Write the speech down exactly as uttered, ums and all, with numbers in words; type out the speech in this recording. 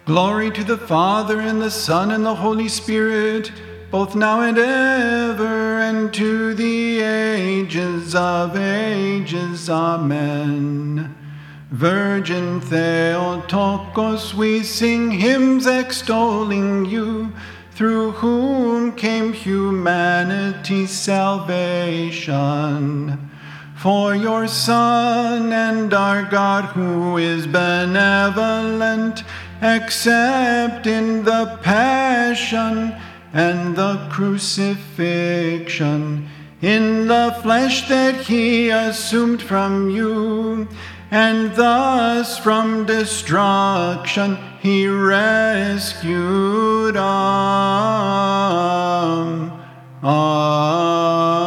Glory to the Father, and the Son, and the Holy Spirit, both now and ever, and to the ages of ages. Amen. Virgin Theotokos, we sing hymns extolling you, through whom came humanity's salvation. For your Son and our God, who is benevolent, except in the passion and the crucifixion, in the flesh that he assumed from you, and thus from destruction he rescued us. Amen.